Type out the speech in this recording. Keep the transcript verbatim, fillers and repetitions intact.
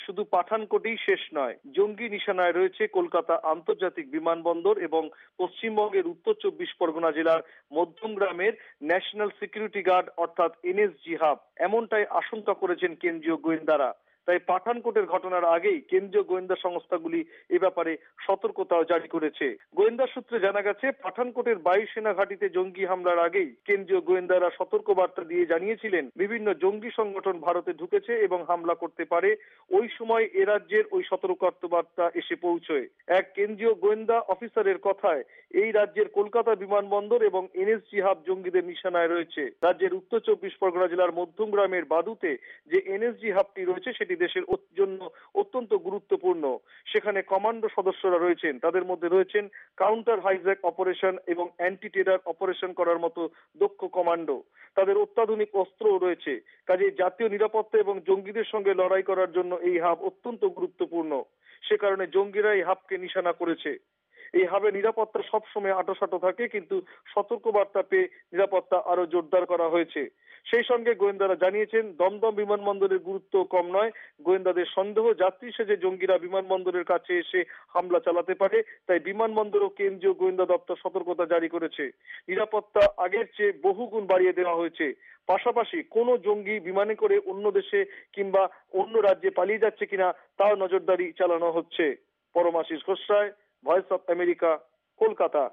শুধু পাঠানকোটেই শেষ নয়, জঙ্গি নিশানায় রয়েছে কলকাতা আন্তর্জাতিক বিমানবন্দর এবং পশ্চিমবঙ্গের উত্তর চব্বিশ পরগনা জেলার মধ্যমগ্রামের ন্যাশনাল সিকিউরিটি গার্ড অর্থাৎ এনএসজি হাব। এমনটাই আশঙ্কা করেছেন কেন্দ্রীয় গোয়েন্দারা। তাই পাঠানকোটের ঘটনার আগেই কেন্দ্রীয় গোয়েন্দা সংস্থাগুলি এ ব্যাপারে সতর্কতাও জারি করেছে। গোয়েন্দা সূত্রে জানা গেছে, পাঠানকোটের বায়ুসেনা ঘাঁটিতে জঙ্গি হামলার আগেই কেন্দ্রীয় গোয়েন্দারা সতর্কবার্তা দিয়ে জানিয়েছিলেন বিভিন্ন জঙ্গি সংগঠন ভারতে ঢুকেছে এবং হামলা করতে পারে। ওই সময় এ রাজ্যের ওই সতর্কবার্তা এসে পৌঁছয়। এক কেন্দ্রীয় গোয়েন্দা অফিসারের কথায় এই রাজ্যের কলকাতা বিমানবন্দর এবং এনএসজি হাব জঙ্গিদের নিশানায় রয়েছে। রাজ্যের উত্তর চব্বিশ পরগনা জেলার মধ্যমগ্রামের বাদুতে যে এনএসজি হাবটি রয়েছে সেটি দেশের জন্য অত্যন্ত গুরুত্বপূর্ণ। সেখানে কমান্ডো সদস্যরা রয়েছেন, তাদের মধ্যে রয়েছেন কাউন্টার হাইজ্যাক অপারেশন এবং অ্যান্টি টেরর অপারেশন করার মতো দক্ষ কমান্ডো। তাদের অত্যাধুনিক অস্ত্রও রয়েছে। কাজেই জাতীয় নিরাপত্তা এবং জঙ্গিদের সঙ্গে লড়াই করার জন্য এই হাব অত্যন্ত গুরুত্বপূর্ণ। সে কারণে জঙ্গিরা এই হাবকে নিশানা করেছে। এই হাবে নিরাপত্তা সবসময় আঁটোসাঁটো থাকে, কিন্তু সতর্কবার্তা পেয়ে নিরাপত্তা আরো জোরদার করা হয়েছে। সেই সঙ্গে গোয়েন্দারা জানিয়েছেন, দমদম বিমানবন্দরের গুরুত্ব কম নয়। গোয়েন্দাদের সন্দেহ, যাত্রী সেজে জঙ্গিরা বিমানবন্দরের কাছে এসে হামলা চালাতে পারে। তাই বিমানবন্দর ও কেন্দ্রীয় গোয়েন্দা দপ্তর সতর্কতা জারি করেছে। নিরাপত্তা আগের চেয়ে বহুগুণ বাড়িয়ে দেওয়া হয়েছে। পাশাপাশি কোনো জঙ্গি বিমানে করে অন্য দেশে কিংবা অন্য রাজ্যে পালিয়ে যাচ্ছে কিনা তাও নজরদারি চালানো হচ্ছে। Paramashis Ghosh Roy, voice of America, Kolkata.